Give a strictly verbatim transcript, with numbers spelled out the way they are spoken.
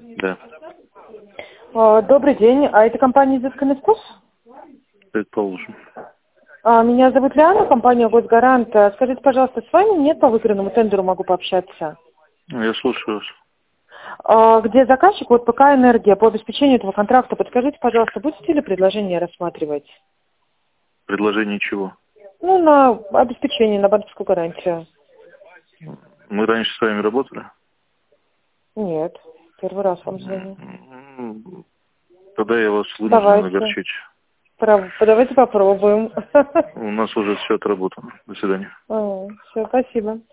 Да. А, Добрый день. А это компания «Изысканный вкус»? Предположим. А, Меня зовут Лиана, компания «Госгарант». А, Скажите, пожалуйста, с вами нет по выигранному тендеру могу пообщаться? Я слушаю вас. А, Где заказчик, вот ПК «Энергия», по обеспечению этого контракта, подскажите, пожалуйста, будете ли предложение рассматривать? Предложение чего? Ну, на обеспечение, на банковскую гарантию. Мы раньше с вами работали? Нет, первый раз вам звоню. М, Тогда я вас вынужден Давайте. огорчить. Прав- Давайте попробуем. У нас уже все отработано. До свидания. Все, спасибо.